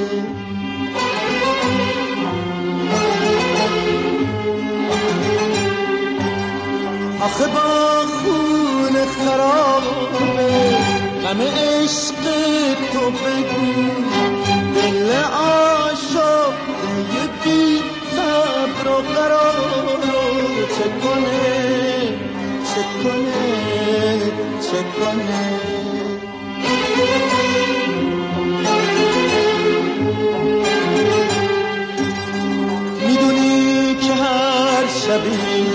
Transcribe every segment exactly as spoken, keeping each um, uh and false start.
آخه با خون خرابه غم عشق تو بگو، دل آشفته بی صبر و قرارو چه کنه چه کنه چه کنه. میدونی که هر شبی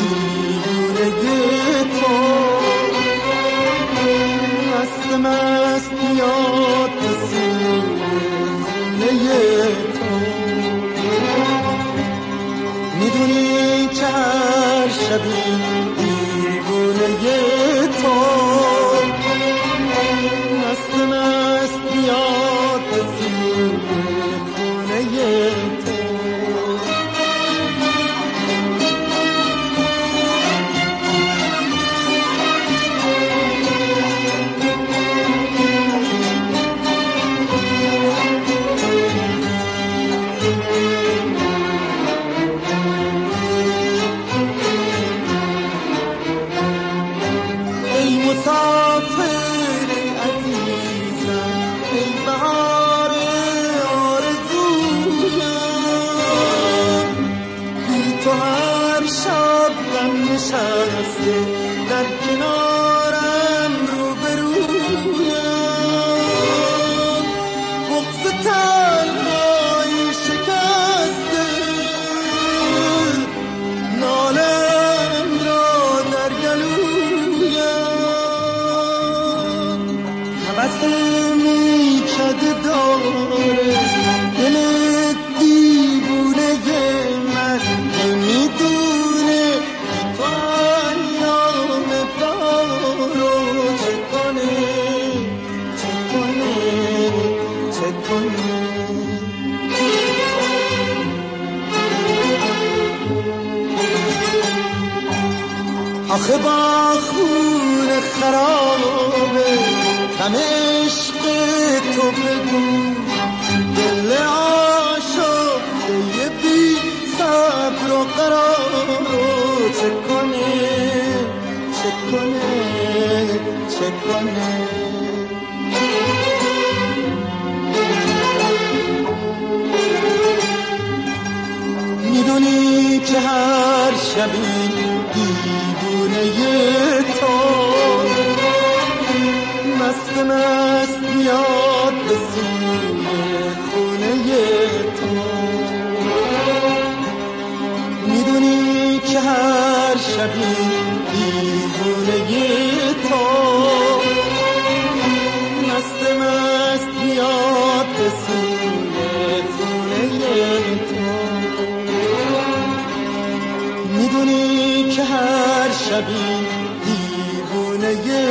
مست مست میاد سینه تو، میدونی که هر شبی دیوونه تو، مست مست میاد سینه تو. مسافر عزیزم ای بهار آرزویم، بی تو هر شب غم نشسته در کنارم روبرویم، بغض تنهایی شکسته نالم را در گلویم، حوث میکده داره دل دیوونه من، نمیدونه تو ایام بارو چه کنه چه کنه چه کنه. آخه با خون خرابه غم عشق تو بگو، دل آشفته بی صبر و قرارو چه کنه چه کنه چه کنه. میدونی که هر شبی دیوونه تو، مست مست میاد به سوی خونه تو، میدونی که هر شبی دیوونه تو، مست مست میاد به سوی خونه تو، میدونی که هر شبی دیوونه